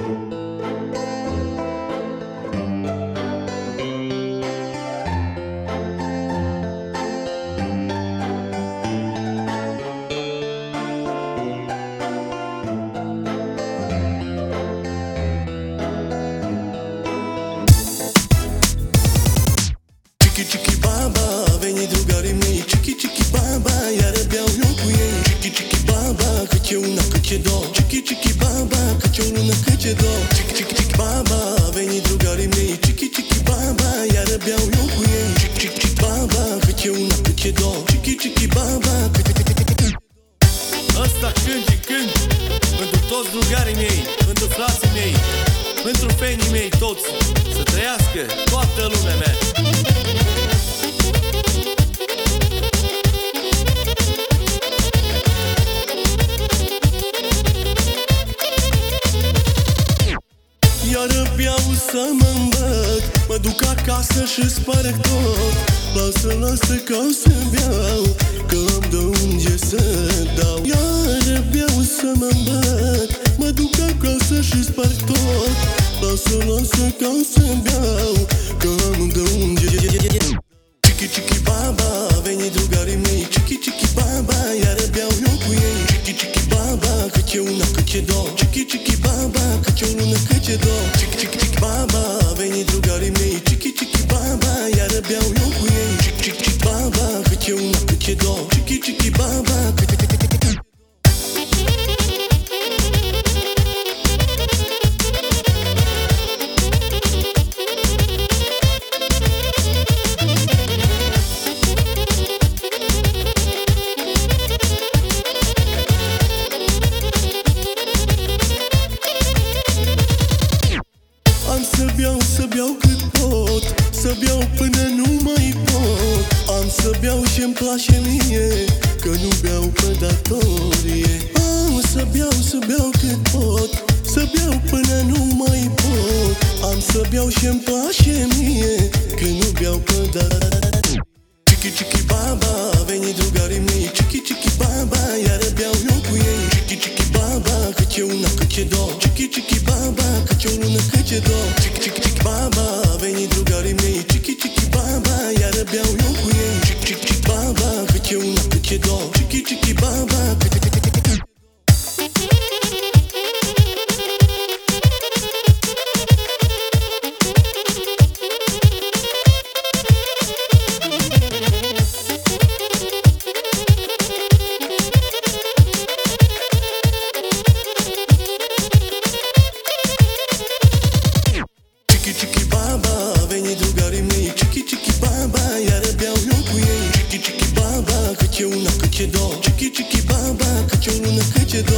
Chiki chiki baba, veni drugarii mei. Chiki chiki baba, iară beau eu cu ei. Chiki chiki baba, cât e una, cât e două. Chiki chiki baba, cât e o lună, cât e două. Chiki chiki chiki baba, veni drugarii mei. Chiki chiki baba, iară beau eu cu ei. Chiki chiki baba, cât e una, cât e două. Chiki chiki baba, Ăsta cânt și cânt pentru toți drugarii mei, pentru frații mei, pentru fenii mei toți. Să trăiască toată lumea mea. iară beau să mă îmbăt. Mă duc acasă și sparg tot. Lasă că o să beau, că îmi dă unde să dau. Iară beau să mă îmbăt. Mă duc acasă și sparg tot. Lasă că o să beau, că îmi dă unde. Chiki chiki baba, veni drugarii mei. Chiki chiki baba, iară beau eu cu ei. Chiki chiki baba, cât e una, cât e două. Chiki chiki baba, cât e o lună, cât e două. Chiki chiki chiki baba, veni drugarii mei. Chiki chiki baba, iară beau eu cu ei. Chiki chiki baba, cât e una, cât e două. Chiki chiki baba, să beau cât pot, să beau până nu mai pot. Am să beau și-mi place mie, că nu beau pe datorie. Am să beau cât pot, să beau până nu mai pot. Am să beau și-mi place mie, că nu beau pe datorie. Chiki chiki baba, veni drugarii mei. Chiki chiki baba, iară beau eu cu ei. Chiki chiki baba, cât e una, cât e două. Chiki chiki baba, cât e o lună, cât e două. Chiki chiki chiki baba, veni drugarii mei. Chiki chiki baba, iară beau eu cu ei. Chiki chiki baba, cât e una, cât e două. Chiki chiki baba, chiki baba, veni drugarii mei. Chiki chiki baba, iară beau eu cu ei. Chiki chiki baba, cât e una, cât e două. Chiki chiki baba, cât e o lună, cât e două.